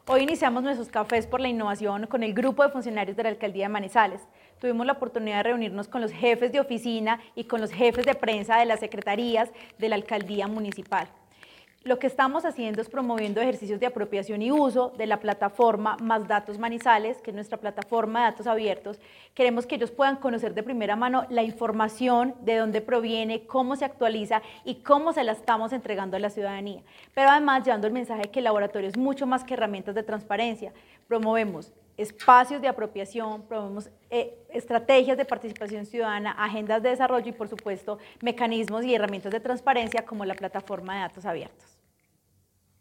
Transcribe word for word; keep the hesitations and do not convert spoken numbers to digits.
Hoy iniciamos nuestros cafés por la innovación con el grupo de funcionarios de la Alcaldía de Manizales. Tuvimos la oportunidad de reunirnos con los jefes de oficina y con los jefes de prensa de las secretarías de la Alcaldía Municipal. Lo que estamos haciendo es promoviendo ejercicios de apropiación y uso de la plataforma Más Datos Manizales, que es nuestra plataforma de datos abiertos. Queremos que ellos puedan conocer de primera mano la información, de dónde proviene, cómo se actualiza y cómo se la estamos entregando a la ciudadanía. Pero además llevando el mensaje de que el laboratorio es mucho más que herramientas de transparencia. Promovemos espacios de apropiación, promovemos eh, estrategias de participación ciudadana, agendas de desarrollo y, por supuesto, mecanismos y herramientas de transparencia como la plataforma de datos abiertos.